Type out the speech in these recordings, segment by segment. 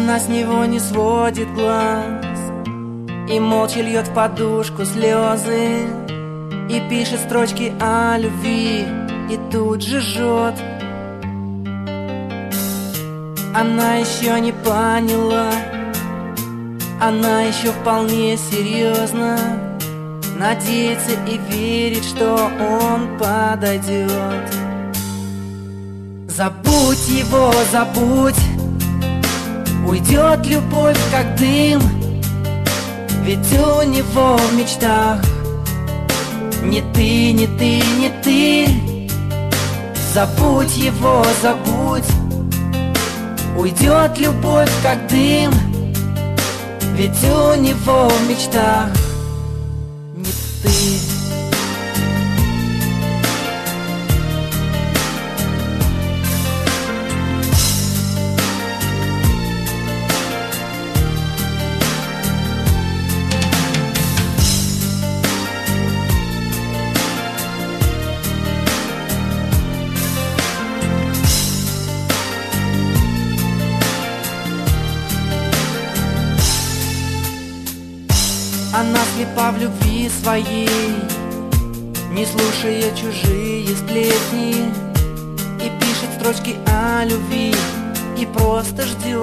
Она с него не сводит глаз и молча льет в подушку слезы, и пишет строчки о любви, и тут же жжет. Она еще не поняла, она еще вполне серьезно надеется и верит, что он подойдет. Забудь его, забудь, уйдет любовь как дым, ведь у него в мечтах не ты, не ты, не ты. Забудь его, забудь, уйдет любовь как дым, ведь у него в мечтах не ты. Она слепа в любви своей, не слушая чужие сплетни, и пишет строчки о любви, и просто ждет.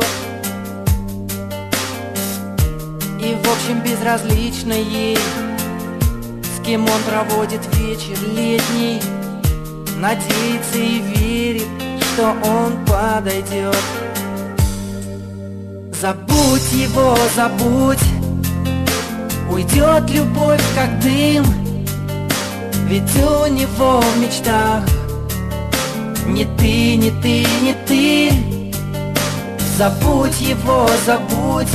И в общем безразлично ей, с кем он проводит вечер летний, надеется и верит, что он подойдет. Забудь его, забудь, уйдет любовь как дым, ведь у него в мечтах не ты, не ты, не ты. Забудь его, забудь,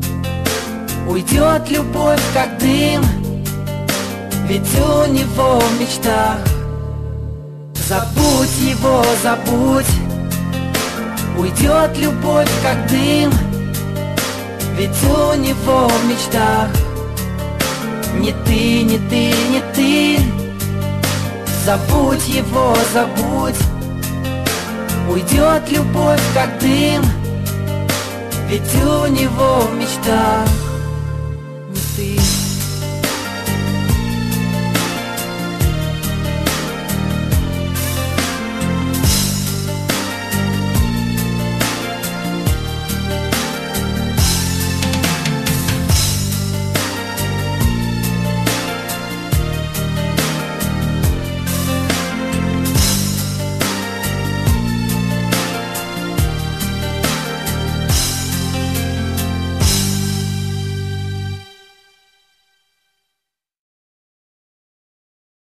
уйдет любовь как дым, ведь у него в мечтах. Забудь его, забудь, уйдет любовь как дым, ведь у него в мечтах не ты, не ты, не ты. Забудь его, забудь, уйдет любовь как дым, ведь у него в мечтах не ты.